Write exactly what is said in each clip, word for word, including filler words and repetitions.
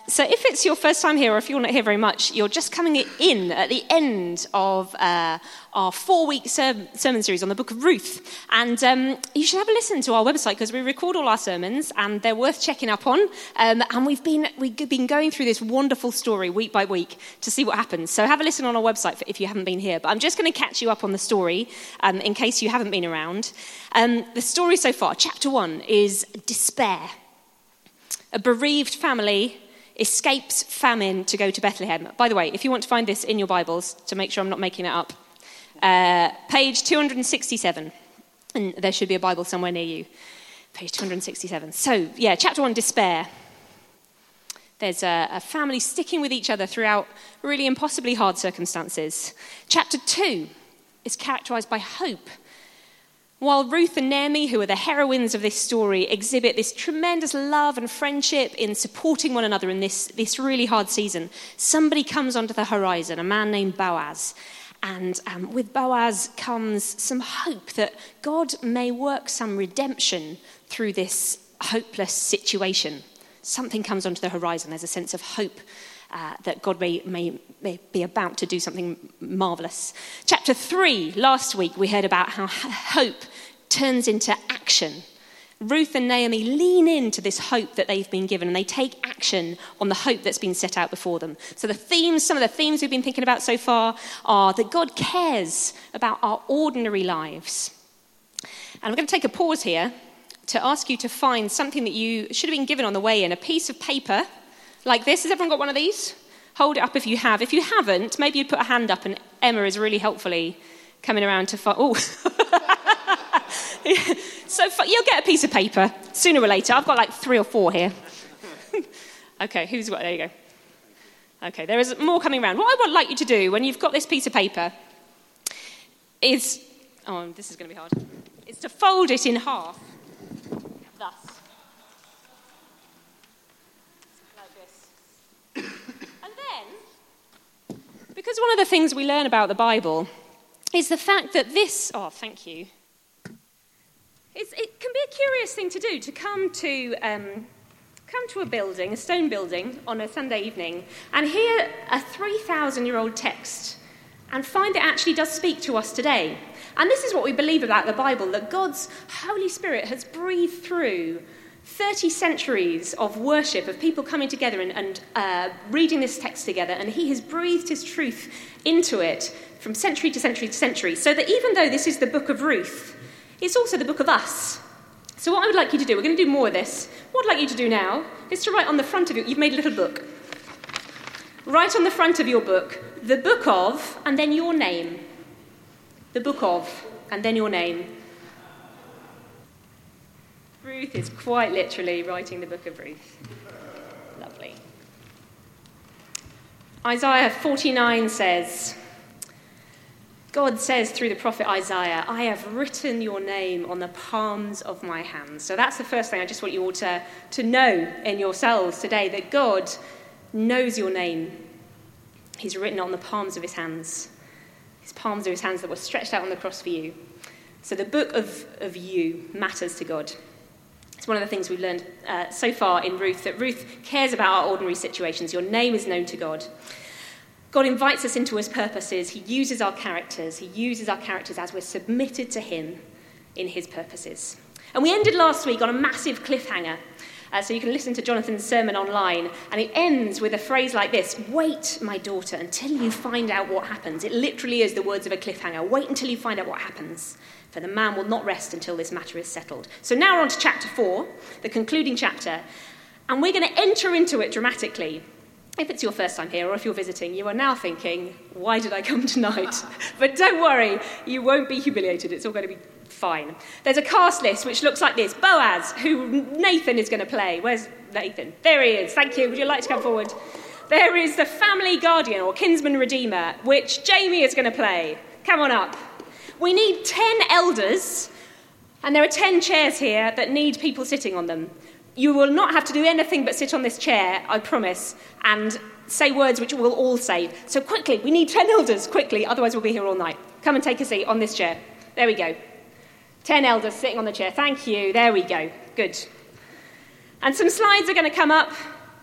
so if it's your first time here, or if you're not here very much, you're just coming in at the end of uh, our four-week ser- sermon series on the book of Ruth. And um, you should have a listen to our website, because we record all our sermons, and they're worth checking up on. Um, and we've been we've been going through this wonderful story week by week to see what happens. So have a listen on our website if you haven't been here. But I'm just going to catch you up on the story um, in case you haven't been around. Um, the story so far, chapter one, is despair. A bereaved family escapes famine to go to Bethlehem. By the way, if you want to find this in your Bibles, to make sure I'm not making it up, uh, page two hundred sixty-seven, and there should be a Bible somewhere near you. Page two hundred sixty-seven. So, yeah, chapter one, despair. There's a, a family sticking with each other throughout really impossibly hard circumstances. Chapter two is characterized by hope. While Ruth and Naomi, who are the heroines of this story, exhibit this tremendous love and friendship in supporting one another in this, this really hard season, somebody comes onto the horizon, a man named Boaz. And um, with Boaz comes some hope that God may work some redemption through this hopeless situation. Something comes onto the horizon. There's a sense of hope uh, that God may, may, may be about to do something marvelous. Chapter three, last week we heard about how hope turns into action. Ruth and Naomi lean into this hope that they've been given, and they take action on the hope that's been set out before them. So the themes, some of the themes we've been thinking about so far are that God cares about our ordinary lives. And I'm going to take a pause here to ask you to find something that you should have been given on the way in, a piece of paper like this. Has everyone got one of these? Hold it up if you have. If you haven't, maybe you'd put a hand up, and Emma is really helpfully coming around to find... Oh. So you'll get a piece of paper sooner or later. I've got like three or four here. Okay, who's got... There you go. Okay, there is more coming around. What I would like you to do when you've got this piece of paper is... Oh, this is going to be hard. Is to fold it in half. Thus. Like this. And then, because one of the things we learn about the Bible is the fact that this... Oh, thank you. It's, it can be a curious thing to do, to come to um, come to a building, a stone building, on a Sunday evening, and hear a three thousand year old text and find it actually does speak to us today. And this is what we believe about the Bible, that God's Holy Spirit has breathed through thirty centuries of worship, of people coming together and, and uh, reading this text together, and he has breathed his truth into it from century to century to century, so that even though this is the book of Ruth, it's also the book of us. So what I would like you to do, we're going to do more of this. What I'd like you to do now is to write on the front of it, you've made a little book. Write on the front of your book, the book of, and then your name. The book of, and then your name. Ruth is quite literally writing the book of Ruth. Lovely. Isaiah forty-nine says... God says through the prophet Isaiah, I have written your name on the palms of my hands. So that's the first thing I just want you all to, to know in yourselves today, that God knows your name. He's written it on the palms of his hands. His palms are his hands that were stretched out on the cross for you. So the book of, of you matters to God. It's one of the things we've learned uh, so far in Ruth, that Ruth cares about our ordinary situations. Your name is known to God. God invites us into his purposes. He uses our characters. He uses our characters as we're submitted to him in his purposes. And we ended last week on a massive cliffhanger. Uh, so you can listen to Jonathan's sermon online. And it ends with a phrase like this: wait, my daughter, until you find out what happens. It literally is the words of a cliffhanger. Wait until you find out what happens. For the man will not rest until this matter is settled. So now we're on to chapter four, the concluding chapter. And we're going to enter into it dramatically. If it's your first time here, or if you're visiting, you are now thinking, why did I come tonight? But don't worry, you won't be humiliated. It's all going to be fine. There's a cast list which looks like this. Boaz, who Nathan is going to play. Where's Nathan? There he is. Thank you. Would you like to come forward? There is the family guardian, or kinsman redeemer, which Jamie is going to play. Come on up. We need ten elders, and there are ten chairs here that need people sitting on them. You will not have to do anything but sit on this chair, I promise, and say words which we'll all say. So quickly, we need ten elders, quickly, otherwise we'll be here all night. Come and take a seat on this chair. There we go. Ten elders sitting on the chair. Thank you. There we go. Good. And some slides are going to come up.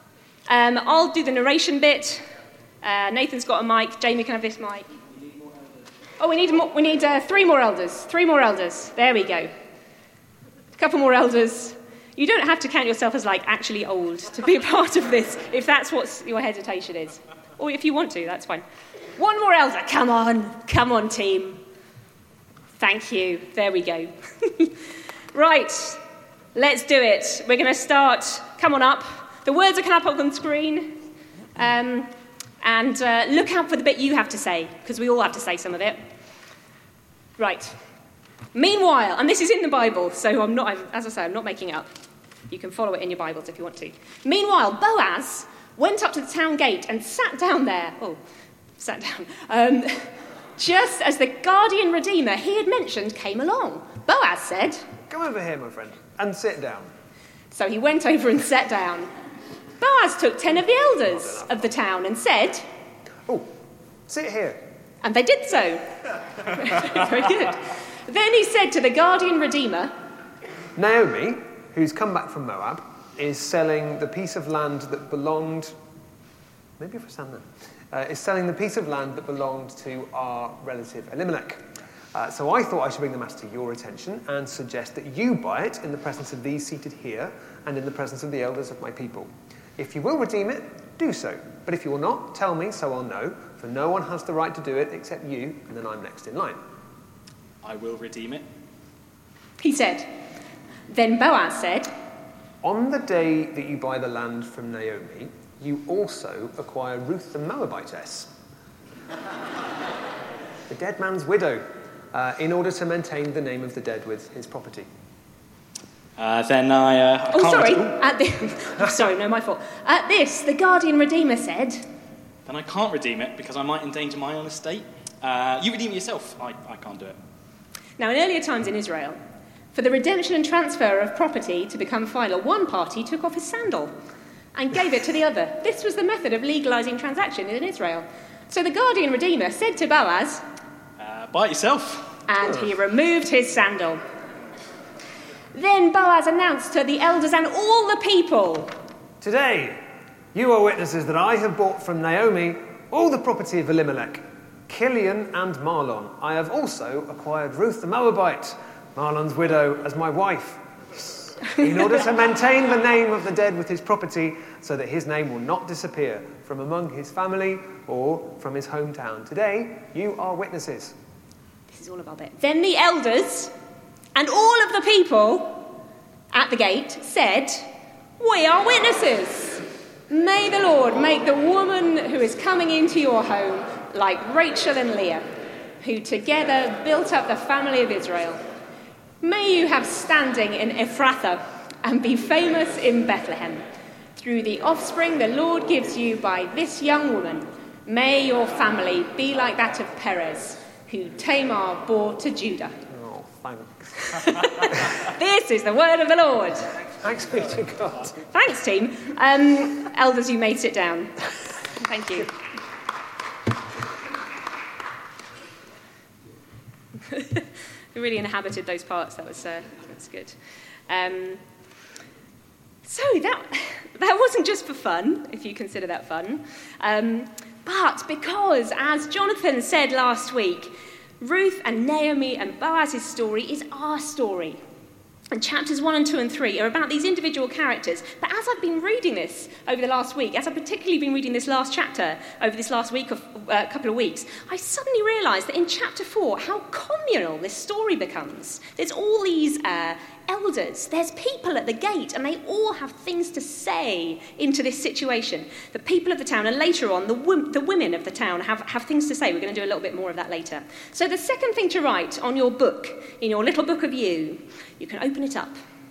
Um, I'll do the narration bit. Uh, Nathan's got a mic. Jamie can have this mic. Oh, we need more, we need uh, three more elders. Three more elders. There we go. A couple more elders. You don't have to count yourself as, like, actually old to be a part of this, if that's what your hesitation is. Or if you want to, that's fine. One more elder. Come on. Come on, team. Thank you. There we go. Right. Let's do it. We're going to start. Come on up. The words are coming up on the screen. Um, and uh, look out for the bit you have to say, because we all have to say some of it. Right. Meanwhile, and this is in the Bible, so I'm not, as I say, I'm not making it up. You can follow it in your Bibles if you want to. Meanwhile, Boaz went up to the town gate and sat down there. Oh, sat down. Um, just as the guardian redeemer he had mentioned came along. Boaz said, "Come over here, my friend, and sit down." So he went over and sat down. Boaz took ten of the elders of the town and said, "Oh, sit here." And they did so. Very good. Then he said to the guardian redeemer, "Naomi, who's come back from Moab, is selling the piece of land that belonged..." Maybe if I stand there. Uh, is selling the piece of land that belonged to our relative Elimelech. Uh, so I thought I should bring the matter to your attention and suggest that you buy it in the presence of these seated here and in the presence of the elders of my people. If you will redeem it, do so. But if you will not, tell me so I'll know, for no one has the right to do it except you, and then I'm next in line." "I will redeem it," he said. Then Boaz said, "On the day that you buy the land from Naomi, you also acquire Ruth the Moabitess, the dead man's widow, uh, in order to maintain the name of the dead with his property." Uh, then I, uh, I Oh, can't sorry. rede- At the... sorry, no, my fault. At this, the guardian redeemer said, Then I can't redeem it because I might endanger my own estate. Uh, you redeem it yourself. I, I can't do it. Now, in earlier times in Israel, for the redemption and transfer of property to become final, one party took off his sandal and gave it to the other. This was the method of legalising transaction in Israel. So the guardian redeemer said to Boaz, Uh, buy it yourself. and he removed his sandal. Then Boaz announced to the elders and all the people, "Today, you are witnesses that I have bought from Naomi all the property of Elimelech, Kilion and Mahlon. I have also acquired Ruth the Moabite, Mahlon's widow, as my wife, in order to maintain the name of the dead with his property, so that his name will not disappear from among his family or from his hometown. Today, you are witnesses." This is all about it. Then the elders and all of the people at the gate said, "We are witnesses. May the Lord make the woman who is coming into your home like Rachel and Leah, who together built up the family of Israel. May you have standing in Ephrathah and be famous in Bethlehem. Through the offspring the Lord gives you by this young woman, may your family be like that of Perez, who Tamar bore to Judah." Oh, thanks. This is the word of the Lord. Thanks be to God. Thanks, team. Um, elders, you may sit down. Thank you. You really inhabited those parts. That was uh, that's good. Um, so that that wasn't just for fun, if you consider that fun, um, but because, as Jonathan said last week, Ruth and Naomi and Boaz's story is our story. And chapters one and two and three are about these individual characters. But as I've been reading this over the last week, as I've particularly been reading this last chapter over this last week of uh, couple of weeks, I suddenly realised that in chapter four, how communal this story becomes. There's all these uh, elders, there's people at the gate, and they all have things to say into this situation. The people of the town, and later on, the, wo- the women of the town have, have things to say. We're going to do a little bit more of that later. So the second thing to write on your book, in your little book of you, you can open it up.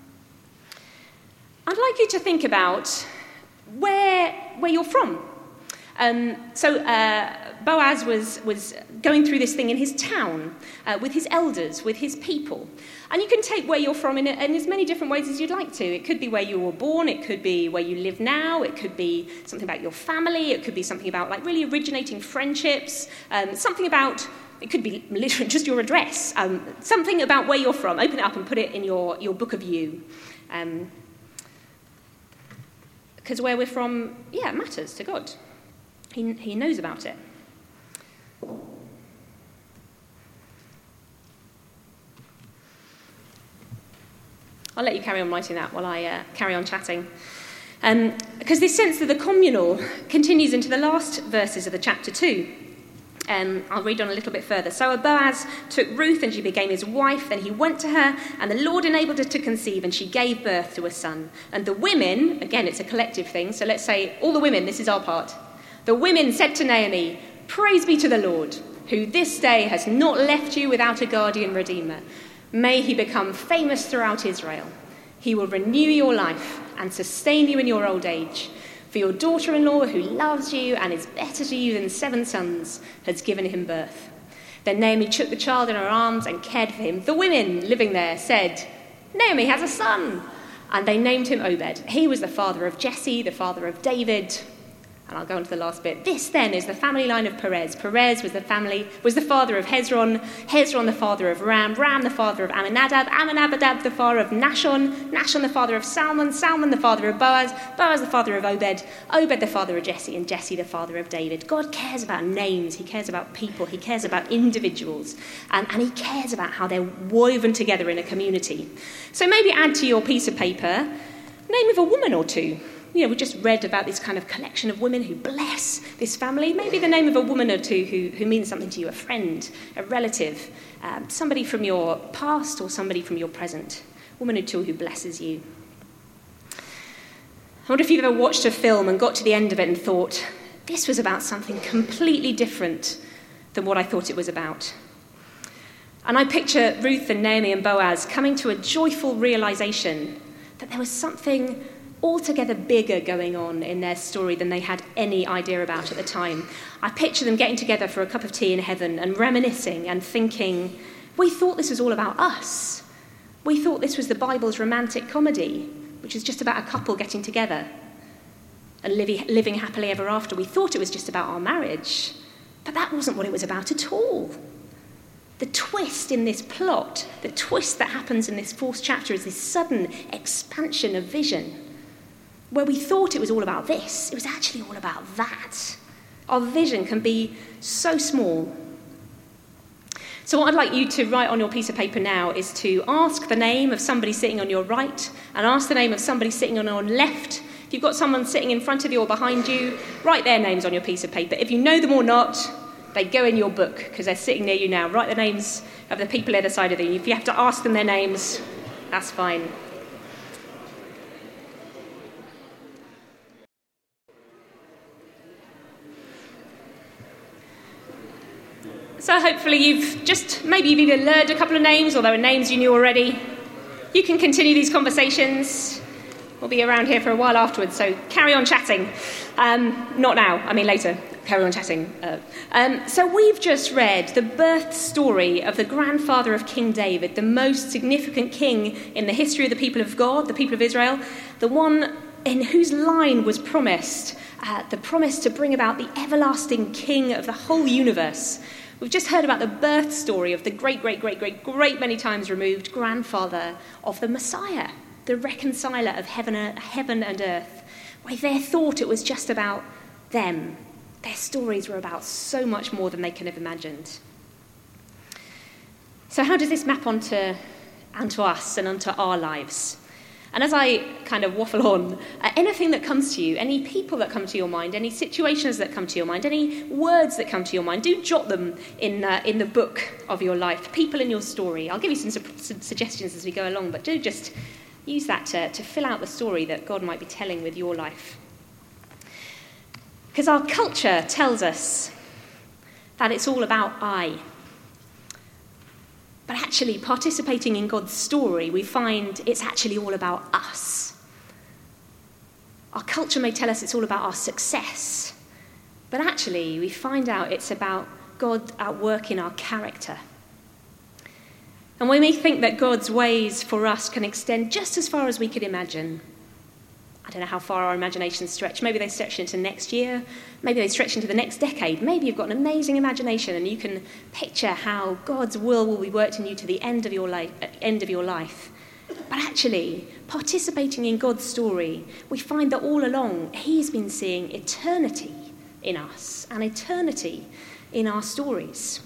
I'd like you to think about where, where you're from. Um, so uh, Boaz was, was going through this thing in his town, uh, with his elders, with his people. And you can take where you're from in, in as many different ways as you'd like to. It could be where you were born, it could be where you live now, it could be something about your family, it could be something about like really originating friendships, um, something about, it could be literally just your address, um, something about where you're from. Open it up and put it in your, your book of you. Um, Because where we're from, yeah, matters to God. He, he knows about it. I'll let you carry on writing that while I uh, carry on chatting. Um, because this sense of the communal continues into the last verses of the chapter two. Um, I'll read on a little bit further. So Boaz took Ruth and she became his wife. Then he went to her and the Lord enabled her to conceive and she gave birth to a son. And the women, again, it's a collective thing. So let's say all the women, this is our part. The women said to Naomi, "Praise be to the Lord, who this day has not left you without a guardian redeemer. May he become famous throughout Israel. He will renew your life and sustain you in your old age. For your daughter-in-law, who loves you and is better to you than seven sons, has given him birth." Then Naomi took the child in her arms and cared for him. The women living there said, "Naomi has a son." And they named him Obed. He was the father of Jesse, the father of David. And I'll go on to the last bit. This then is the family line of Perez. Perez was the family was the father of Hezron, Hezron the father of Ram, Ram the father of Amminadab, Amminadab the father of Nashon, Nashon the father of Salmon, Salmon the father of Boaz, Boaz the father of Obed, Obed the father of Jesse, and Jesse the father of David. God cares about names, he cares about people, he cares about individuals, and, and he cares about how they're woven together in a community. So maybe add to your piece of paper, name of a woman or two. You know, we just read about this kind of collection of women who bless this family. Maybe the name of a woman or two who, who means something to you, a friend, a relative, um, somebody from your past or somebody from your present. Woman or two who blesses you. I wonder if you've ever watched a film and got to the end of it and thought, this was about something completely different than what I thought it was about. And I picture Ruth and Naomi and Boaz coming to a joyful realization that there was something altogether bigger going on in their story than they had any idea about at the time. I picture them getting together for a cup of tea in heaven and reminiscing and thinking, we thought this was all about us. We thought this was the Bible's romantic comedy, which is just about a couple getting together and living, living happily ever after. We thought it was just about our marriage, but that wasn't what it was about at all. The twist in this plot, the twist that happens in this fourth chapter is this sudden expansion of vision. Where we thought it was all about this, it was actually all about that. Our vision can be so small. So what I'd like you to write on your piece of paper now is to ask the name of somebody sitting on your right and ask the name of somebody sitting on your left. If you've got someone sitting in front of you or behind you, write their names on your piece of paper. If you know them or not, they go in your book because they're sitting near you now. Write the names of the people either side of you. If you have to ask them their names, that's fine. So hopefully you've just, maybe you've even learned a couple of names, or there were names you knew already. You can continue these conversations. We'll be around here for a while afterwards, so carry on chatting. Um, not now, I mean later. Carry on chatting. Uh, um, so we've just read the birth story of the grandfather of King David, the most significant king in the history of the people of God, the people of Israel, the one in whose line was promised, uh, the promise to bring about the everlasting king of the whole universe. We've just heard about the birth story of the great, great, great, great, great many times removed grandfather of the Messiah, the reconciler of heaven, heaven and earth, where they thought it was just about them. Their stories were about so much more than they could have imagined. So how does this map onto, onto us and onto our lives? And as I kind of waffle on, uh, anything that comes to you, any people that come to your mind, any situations that come to your mind, any words that come to your mind, do jot them in uh, in the book of your life, people in your story. I'll give you some, su- some suggestions as we go along, but do just use that to, to fill out the story that God might be telling with your life. Because our culture tells us that it's all about I. But actually, participating in God's story, we find it's actually all about us. Our culture may tell us it's all about our success, but actually, we find out it's about God at work in our character. And we may think that God's ways for us can extend just as far as we could imagine. I don't know how far our imaginations stretch. Maybe they stretch into next year. Maybe they stretch into the next decade. Maybe you've got an amazing imagination and you can picture how God's will will be worked in you to the end of your life. End of your life. but actually, participating in God's story, we find that all along, he's been seeing eternity in us and eternity in our stories.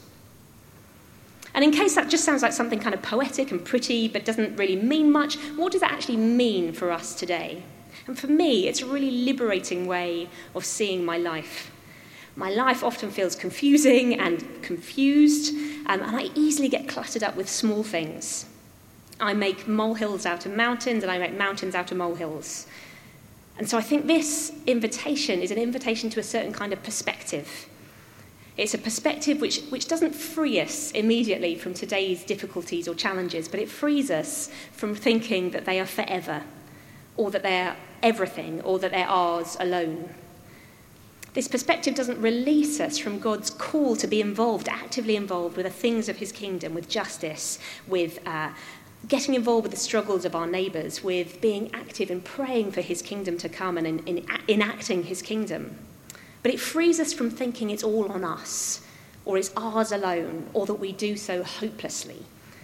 And in case that just sounds like something kind of poetic and pretty but doesn't really mean much, what does that actually mean for us today? And for me, it's a really liberating way of seeing my life. My life often feels confusing and confused, um, and I easily get cluttered up with small things. I make molehills out of mountains, and I make mountains out of molehills. And so I think this invitation is an invitation to a certain kind of perspective. It's a perspective which, which doesn't free us immediately from today's difficulties or challenges, but it frees us from thinking that they are forever, or that they're everything, or that they're ours alone. This perspective doesn't release us from God's call to be involved, actively involved with the things of his kingdom, with justice, with uh, getting involved with the struggles of our neighbours, with being active in praying for his kingdom to come and in, in enacting his kingdom. But it frees us from thinking it's all on us, or it's ours alone, or that we do so hopelessly.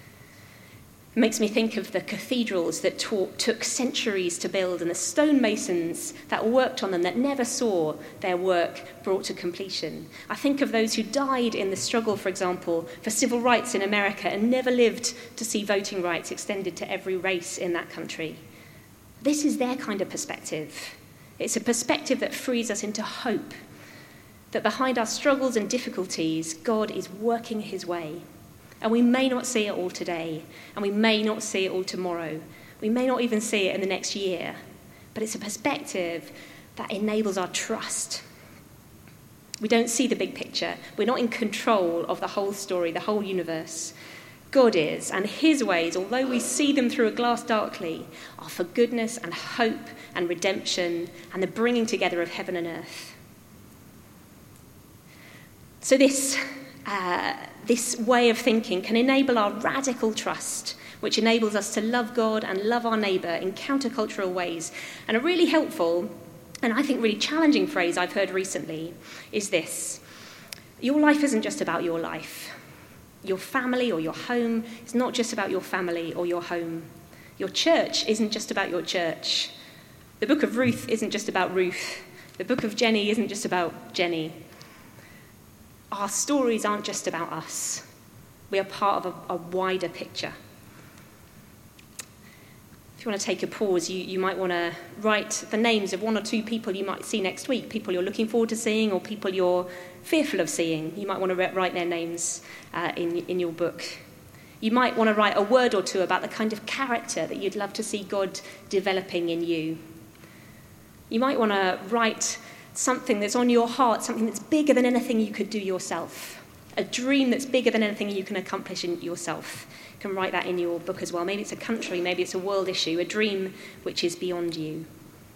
It makes me think of the cathedrals that taught, took centuries to build, and the stonemasons that worked on them that never saw their work brought to completion. I think of those who died in the struggle, for example, for civil rights in America and never lived to see voting rights extended to every race in that country. This is their kind of perspective. It's a perspective that frees us into hope, that behind our struggles and difficulties, God is working his way. And we may not see it all today, and we may not see it all tomorrow. We may not even see it in the next year. But it's a perspective that enables our trust. We don't see the big picture. We're not in control of the whole story, the whole universe. God is, and his ways, although we see them through a glass darkly, are for goodness and hope and redemption and the bringing together of heaven and earth. So this... Uh, this way of thinking can enable our radical trust, which enables us to love God and love our neighbour in countercultural ways. And a really helpful, and I think really challenging phrase I've heard recently is this: your life isn't just about your life. Your family or your home is not just about your family or your home. Your church isn't just about your church. The book of Ruth isn't just about Ruth. The book of Jenny isn't just about Jenny. Our stories aren't just about us. We are part of a, a wider picture. If you want to take a pause, you, you might want to write the names of one or two people you might see next week, people you're looking forward to seeing or people you're fearful of seeing. You might want to write their names uh, in, in your book. You might want to write a word or two about the kind of character that you'd love to see God developing in you. You might want to write something that's on your heart, something that's bigger than anything you could do yourself, a dream that's bigger than anything you can accomplish in yourself. You can write that in your book as well. Maybe it's a country, maybe it's a world issue, a dream which is beyond you.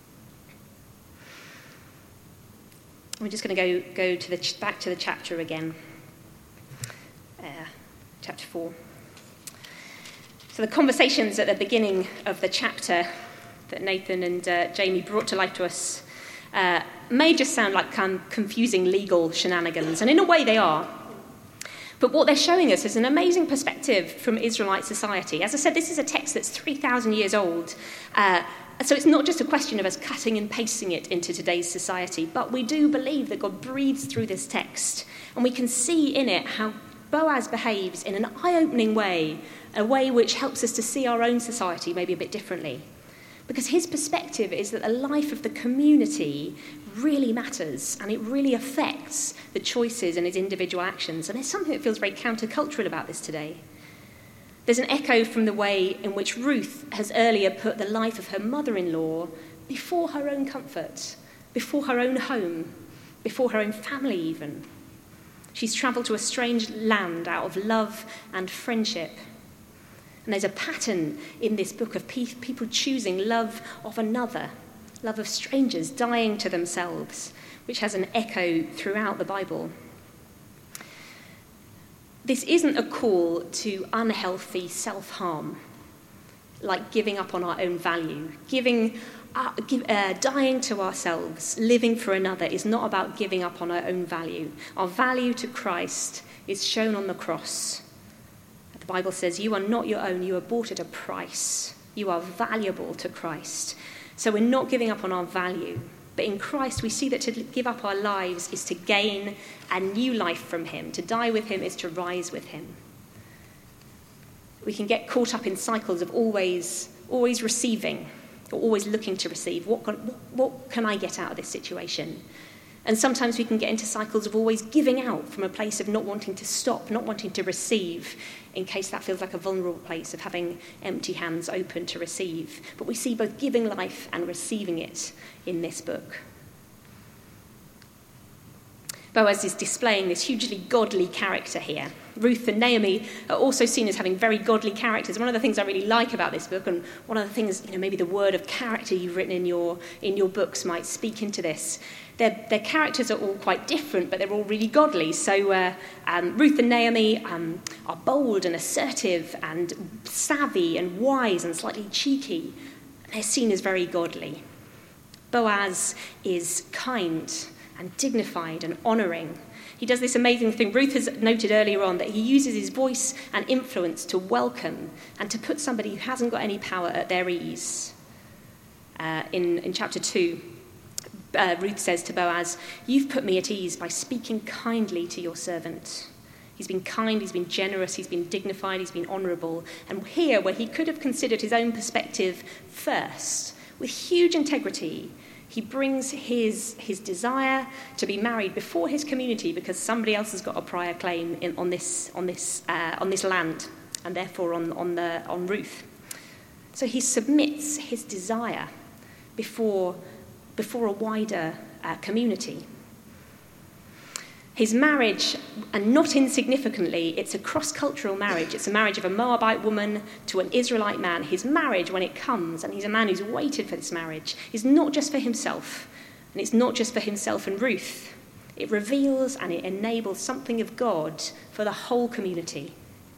We're just going to go go to the ch- back to the chapter again, uh, chapter four. So the conversations at the beginning of the chapter that Nathan and uh, Jamie brought to life to us Uh, may just sound like um, confusing legal shenanigans, and in a way they are. But what they're showing us is an amazing perspective from Israelite society. As I said, this is a text that's three thousand years old, uh, so it's not just a question of us cutting and pasting it into today's society, but we do believe that God breathes through this text, and we can see in it how Boaz behaves in an eye-opening way, a way which helps us to see our own society maybe a bit differently. Because his perspective is that the life of the community really matters and it really affects the choices and his individual actions. And there's something that feels very countercultural about this today. There's an echo from the way in which Ruth has earlier put the life of her mother-in-law before her own comfort, before her own home, before her own family even. She's travelled to a strange land out of love and friendship. And there's a pattern in this book of people choosing love of another, love of strangers, dying to themselves, which has an echo throughout the Bible. This isn't a call to unhealthy self-harm, like giving up on our own value. Giving, uh, give, uh, dying to ourselves, living for another, is not about giving up on our own value. Our value to Christ is shown on the cross. The Bible says, you are not your own, you are bought at a price. You are valuable to Christ. So we're not giving up on our value. But in Christ, we see that to give up our lives is to gain a new life from him. To die with him is to rise with him. We can get caught up in cycles of always, always receiving, or always looking to receive. What can, what can I get out of this situation? And sometimes we can get into cycles of always giving out from a place of not wanting to stop, not wanting to receive, in case that feels like a vulnerable place of having empty hands open to receive. But we see both giving life and receiving it in this book. Boaz is displaying this hugely godly character here. Ruth and Naomi are also seen as having very godly characters. One of the things I really like about this book, and one of the things, you know, maybe the word of character you've written in your in your books might speak into this. Their, their characters are all quite different, but they're all really godly. So uh, um, Ruth and Naomi um, are bold and assertive and savvy and wise and slightly cheeky. They're seen as very godly. Boaz is kind and dignified and honouring. He does this amazing thing. Ruth has noted earlier on that he uses his voice and influence to welcome and to put somebody who hasn't got any power at their ease. Uh, in, in chapter two, uh, Ruth says to Boaz, "You've put me at ease by speaking kindly to your servant." He's been kind, he's been generous, he's been dignified, he's been honourable. And here, where he could have considered his own perspective first, with huge integrity, he brings his, his desire to be married before his community because somebody else has got a prior claim in, on this on this uh, on this land, and therefore on on the on Ruth. So he submits his desire before before a wider uh, community. His marriage, and not insignificantly, it's a cross-cultural marriage. It's a marriage of a Moabite woman to an Israelite man. His marriage, when it comes, and he's a man who's waited for this marriage, is not just for himself, and it's not just for himself and Ruth. It reveals and it enables something of God for the whole community.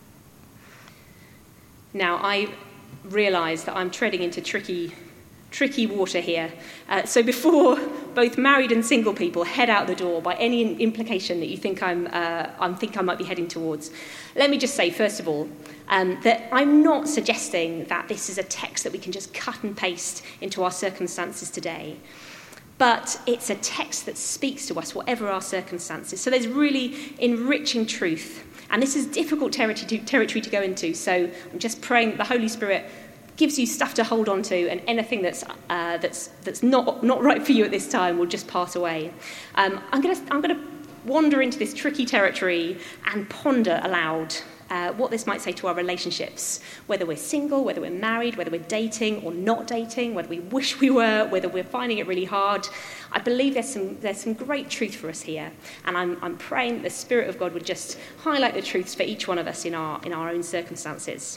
Now, I realise that I'm treading into tricky tricky water here. Uh, so before both married and single people head out the door by any implication that you think I'm, uh, I think I might be heading towards, let me just say, first of all, um, that I'm not suggesting that this is a text that we can just cut and paste into our circumstances today. But it's a text that speaks to us, whatever our circumstances. So there's really enriching truth. And this is difficult territory to, territory to go into. So I'm just praying that the Holy Spirit gives you stuff to hold on to, and anything that's uh, that's that's not not right for you at this time will just pass away. Um, I'm going to I'm going to wander into this tricky territory and ponder aloud uh, what this might say to our relationships, whether we're single, whether we're married, whether we're dating or not dating, whether we wish we were, whether we're finding it really hard. I believe there's some there's some great truth for us here, and I'm I'm praying that the Spirit of God would just highlight the truths for each one of us in our in our own circumstances.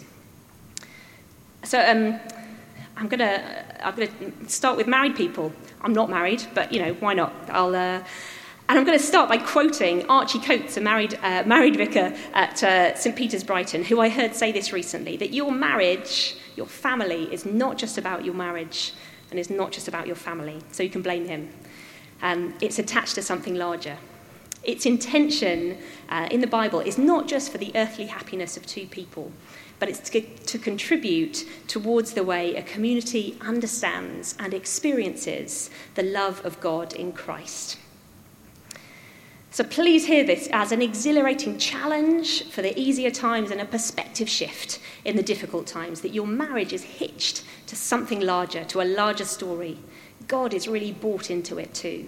So um, I'm gonna I'm gonna start with married people. I'm not married, but you know, why not? I'll uh, and I'm going to start by quoting Archie Coates, a married uh, married vicar at uh, St Peter's Brighton, who I heard say this recently: that your marriage, your family, is not just about your marriage, and is not just about your family. So you can blame him. Um, it's attached to something larger. Its intention uh, in the Bible is not just for the earthly happiness of two people, but it's to, to contribute towards the way a community understands and experiences the love of God in Christ. So please hear this as an exhilarating challenge for the easier times and a perspective shift in the difficult times, that your marriage is hitched to something larger, to a larger story. God is really bought into it too.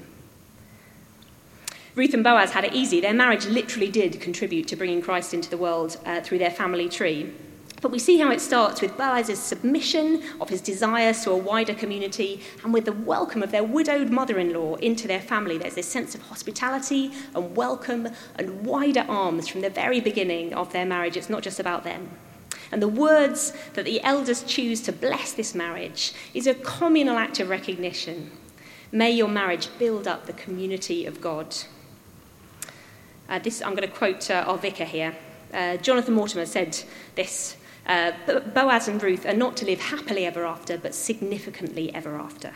Ruth and Boaz had it easy. Their marriage literally did contribute to bringing Christ into the world uh, through their family tree. But we see how it starts with Boaz's submission of his desires to a wider community, and with the welcome of their widowed mother-in-law into their family. There's this sense of hospitality and welcome and wider arms from the very beginning of their marriage. It's not just about them. And the words that the elders choose to bless this marriage is a communal act of recognition. May your marriage build up the community of God. Uh, this I'm going to quote uh, our vicar here. Uh, Jonathan Mortimer said this: uh, Boaz and Ruth are not to live happily ever after, but significantly ever after.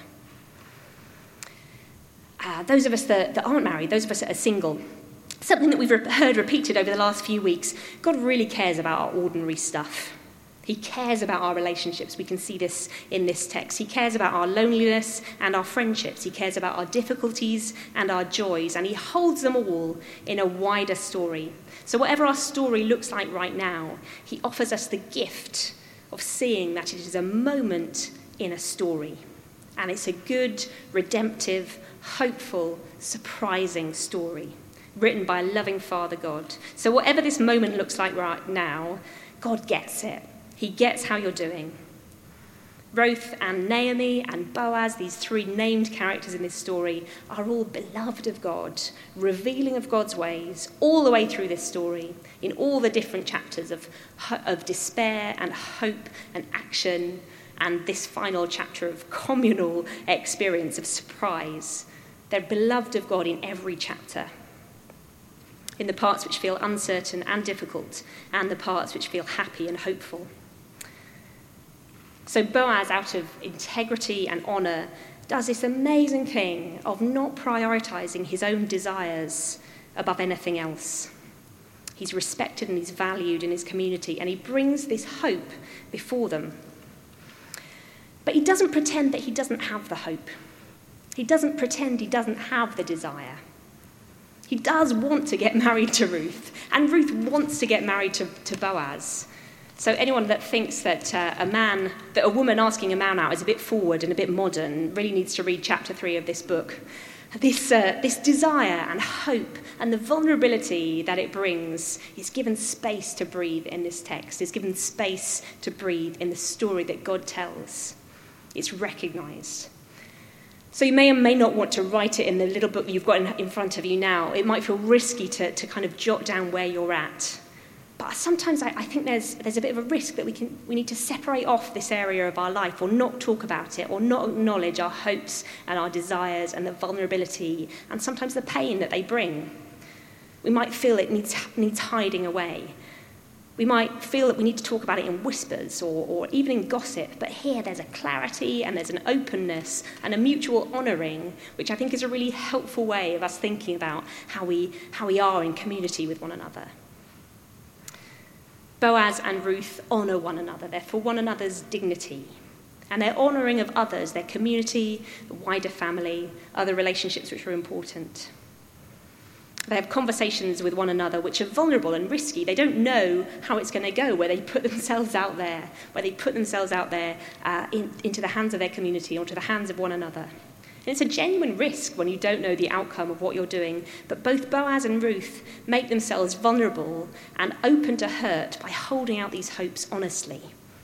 Uh, those of us that, that aren't married, those of us that are single, something that we've re- heard repeated over the last few weeks: God really cares about our ordinary stuff. He cares about our relationships. We can see this in this text. He cares about our loneliness and our friendships. He cares about our difficulties and our joys, and he holds them all in a wider story. So whatever our story looks like right now, he offers us the gift of seeing that it is a moment in a story. And it's a good, redemptive, hopeful, surprising story written by a loving Father God. So whatever this moment looks like right now, God gets it. He gets how you're doing. Ruth and Naomi and Boaz, these three named characters in this story, are all beloved of God, revealing of God's ways all the way through this story, in all the different chapters of, of despair and hope and action, and this final chapter of communal experience of surprise. They're beloved of God in every chapter, in the parts which feel uncertain and difficult, and the parts which feel happy and hopeful. So Boaz, out of integrity and honour, does this amazing thing of not prioritising his own desires above anything else. He's respected and he's valued in his community, and he brings this hope before them. But he doesn't pretend that he doesn't have the hope. He doesn't pretend he doesn't have the desire. He does want to get married to Ruth, and Ruth wants to get married to, to Boaz. So anyone that thinks that uh, a man, that a woman asking a man out is a bit forward and a bit modern, really needs to read chapter three of this book. This, uh, this desire and hope and the vulnerability that it brings is given space to breathe in this text, is given space to breathe in the story that God tells. It's recognised. So you may or may not want to write it in the little book that you've got in, in front of you now. It might feel risky to, to kind of jot down where you're at. But sometimes I, I think there's there's a bit of a risk that we can we need to separate off this area of our life, or not talk about it, or not acknowledge our hopes and our desires and the vulnerability and sometimes the pain that they bring. We might feel it needs needs hiding away. We might feel that we need to talk about it in whispers or, or even in gossip, but here there's a clarity and there's an openness and a mutual honouring, which I think is a really helpful way of us thinking about how we how we are in community with one another. Boaz and Ruth honour one another. They're for one another's dignity. And they're honouring of others, their community, the wider family, other relationships which are important. They have conversations with one another which are vulnerable and risky. They don't know how it's going to go, where they put themselves out there, where they put themselves out there uh, in, into the hands of their community, or to the hands of one another. And it's a genuine risk when you don't know the outcome of what you're doing, but both Boaz and Ruth make themselves vulnerable and open to hurt by holding out these hopes honestly.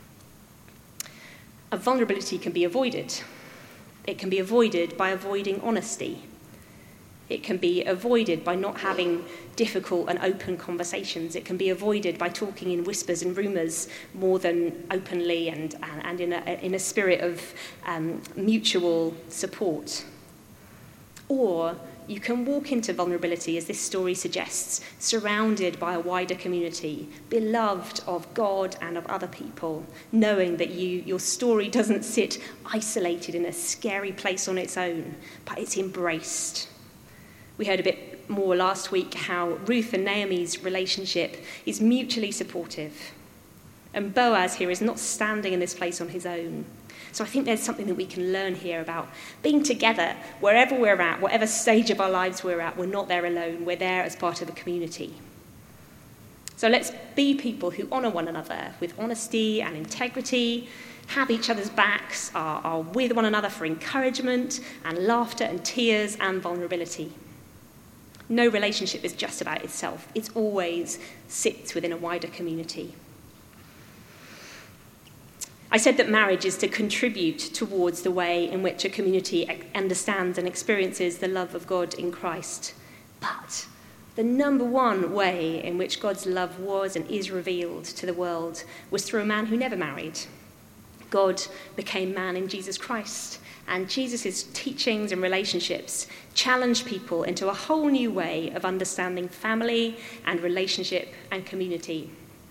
A vulnerability can be avoided. It can be avoided by avoiding honesty. It can be avoided by not having difficult and open conversations. It can be avoided by talking in whispers and rumours more than openly and, and, and in, a, in a spirit of um, mutual support. Or you can walk into vulnerability, as this story suggests, surrounded by a wider community, beloved of God and of other people, knowing that you, your story doesn't sit isolated in a scary place on its own, but it's embraced. We heard a bit more last week how Ruth and Naomi's relationship is mutually supportive. And Boaz here is not standing in this place on his own. So I think there's something that we can learn here about being together, wherever we're at, whatever stage of our lives we're at. We're not there alone. We're there as part of a community. So let's be people who honour one another with honesty and integrity, have each other's backs, are, are with one another for encouragement and laughter and tears and vulnerability. No relationship is just about itself. It always sits within a wider community. I said that marriage is to contribute towards the way in which a community understands and experiences the love of God in Christ. But the number one way in which God's love was and is revealed to the world was through a man who never married. God became man in Jesus Christ. And Jesus' teachings and relationships challenge people into a whole new way of understanding family and relationship and community.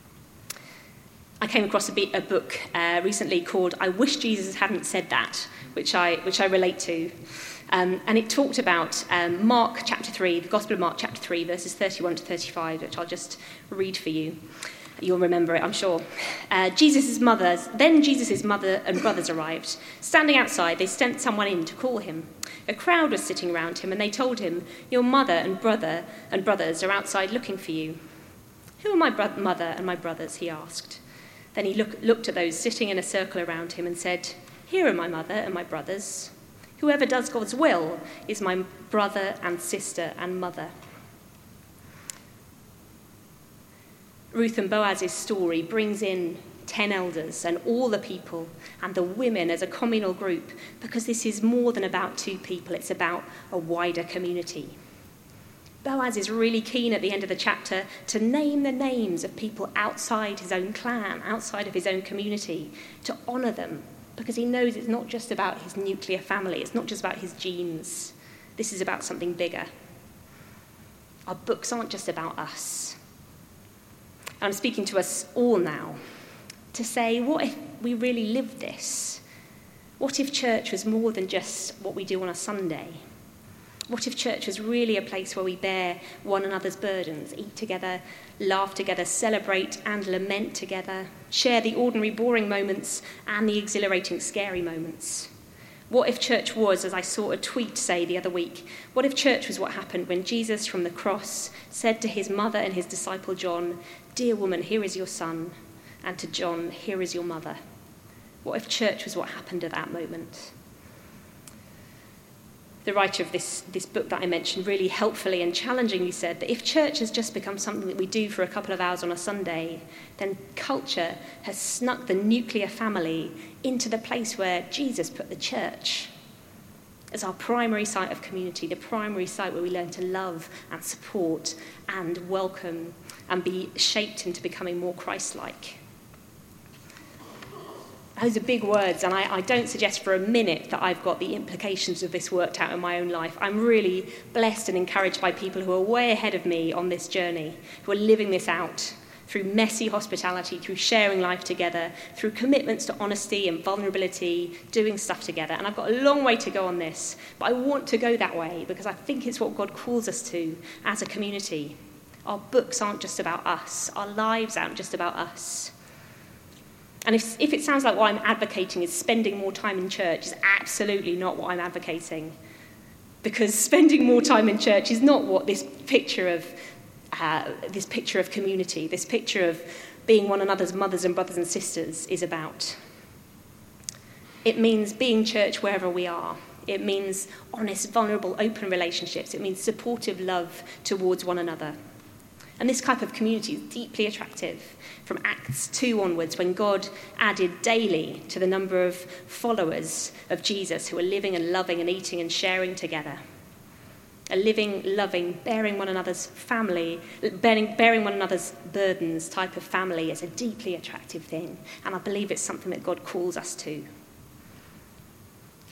I came across a, bit, a book uh, recently called I Wish Jesus Hadn't Said That, which I, which I relate to. Um, and it talked about um, Mark chapter three, the Gospel of Mark chapter three, verses thirty-one to thirty-five, which I'll just read for you. You'll remember it, I'm sure. Uh, Jesus' mother's, then Jesus' mother and brothers arrived. Standing outside, they sent someone in to call him. A crowd was sitting around him, and they told him, "Your mother and brother and brothers are outside looking for you." "Who are my bro- mother and my brothers?" he asked. Then he look, looked at those sitting in a circle around him and said, "Here are my mother and my brothers. Whoever does God's will is my brother and sister and mother." Ruth and Boaz's story brings in ten elders and all the people and the women as a communal group, because this is more than about two people, it's about a wider community. Boaz is really keen at the end of the chapter to name the names of people outside his own clan, outside of his own community, to honour them, because he knows it's not just about his nuclear family, it's not just about his genes. This is about something bigger. Our books aren't just about us. I'm speaking to us all now to say, what if we really lived this? What if church was more than just what we do on a Sunday? What if church was really a place where we bear one another's burdens, eat together, laugh together, celebrate and lament together, share the ordinary boring moments and the exhilarating scary moments? What if church was, as I saw a tweet say the other week, what if church was what happened when Jesus from the cross said to his mother and his disciple John, "Dear woman, here is your son," and to John, "Here is your mother"? What if church was what happened at that moment? The writer of this, this book that I mentioned really helpfully and challengingly said that if church has just become something that we do for a couple of hours on a Sunday, then culture has snuck the nuclear family into the place where Jesus put the church as our primary site of community, the primary site where we learn to love and support and welcome and be shaped into becoming more Christ-like. Those are big words, and I, I don't suggest for a minute that I've got the implications of this worked out in my own life. I'm really blessed and encouraged by people who are way ahead of me on this journey, who are living this out through messy hospitality, through sharing life together, through commitments to honesty and vulnerability, doing stuff together. And I've got a long way to go on this, but I want to go that way because I think it's what God calls us to as a community. Our books aren't just about us. Our lives aren't just about us. And if, if it sounds like what I'm advocating is spending more time in church, it's absolutely not what I'm advocating. Because spending more time in church is not what this picture of uh, this picture of community, this picture of being one another's mothers and brothers and sisters is about. It means being church wherever we are. It means honest, vulnerable, open relationships. It means supportive love towards one another. And this type of community is deeply attractive from Acts two onwards, when God added daily to the number of followers of Jesus who are living and loving and eating and sharing together. A living, loving, bearing one another's family, bearing, bearing one another's burdens type of family is a deeply attractive thing. And I believe it's something that God calls us to.